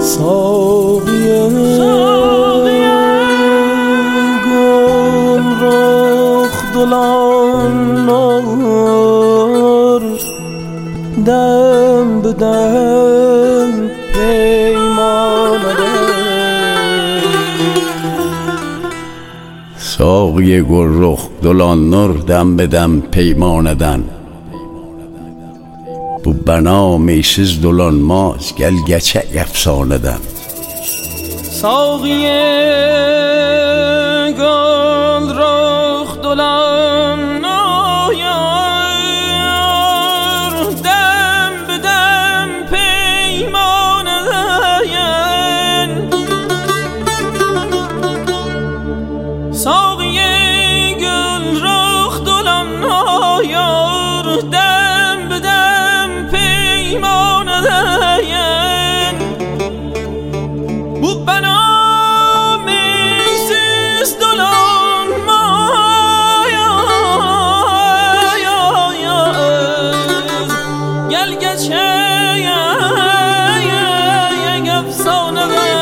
ساقیه گل رخ دلان نار دم به دم پیمانده ساقی گل رخ دلان نور دم به دم پیماندن Bu bana meysiz dolanmaz gel geçe efsaneden ساقیه گل رخ دلان نار دم به دم پیمانه ساقیه گل رخ دلان نار دم به دم پیمانه bu bana meysiz dolan gel geçe efsaneden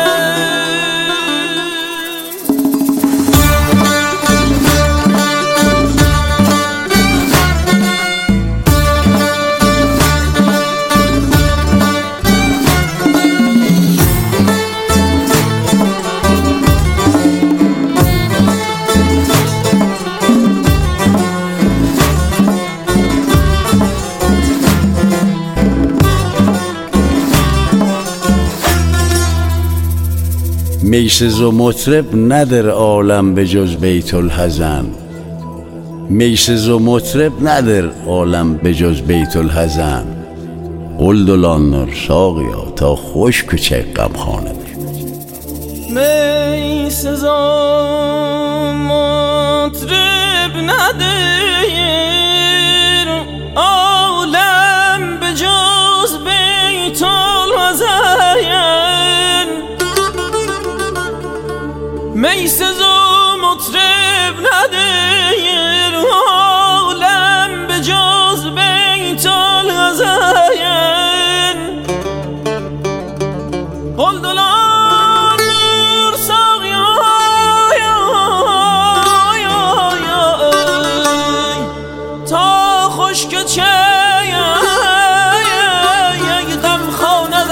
میسز و مطرب ندر عالم به جز بیت الحزن میسز و مطرب ندر عالم به جز بیت الحزن قل دلان نور ساقیا تا خوش کوچه غمخانه میسز و مطرب ندر عالم به جز بیت الحزن میسز و مطرب ندر عالم به جز بیت الحزن قل دلان نور ساقیا تا خشک چه غمخانه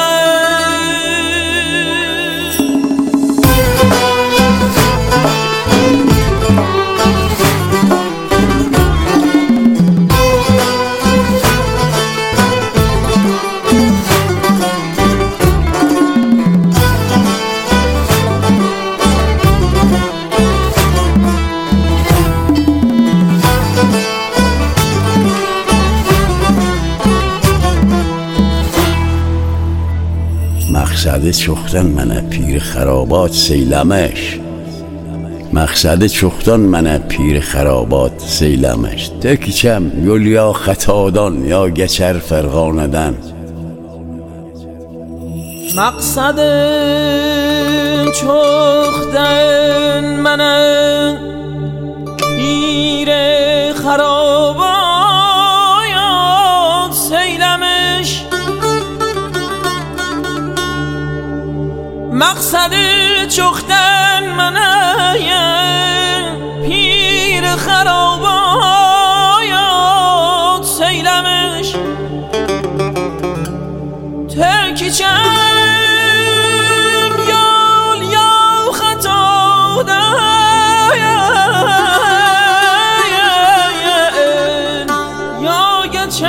مقصد چختن منه پیر خرابات سیلمش مقصد چختن منه پیر خرابات سیلمش تکیچم یول یا خطادان یا گچر فرغاندن مقصد چختن منه پیر خرابات سیلمش مقصد چختن منه پیر خرابات سیلمش ترکیچم یال یا خطا یا گچه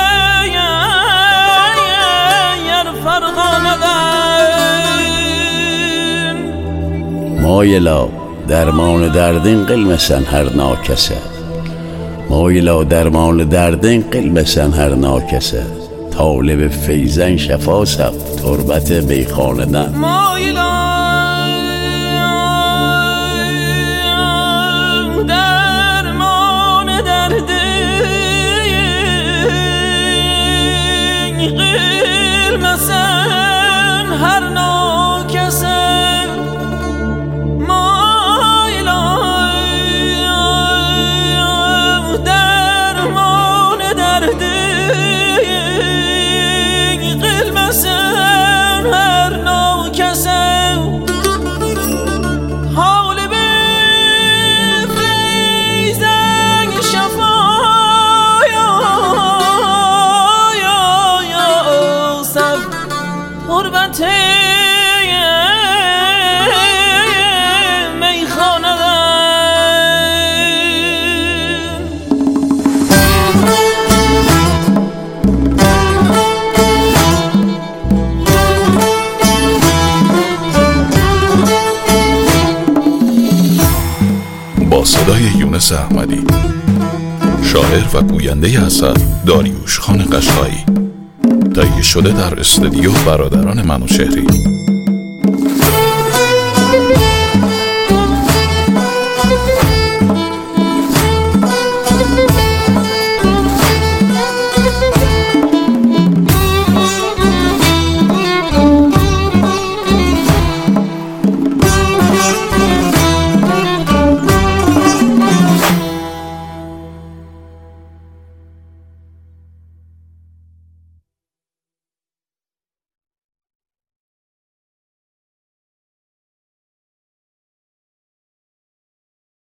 یر فرغانه مایلا درمان دردین قلمسن هر ناکسه مایلا درمان دردین قلمسن هر ناکسه طالب فیزن شفا سب تربت بیخاندن مایلا درمان دردین قلمسن هر ناکسه درمان دردی قلمسن عباس احمدی. شاعر و گوینده اثر داریوش خان قشقایی. تهیه شده در استودیو برادران منوچهری.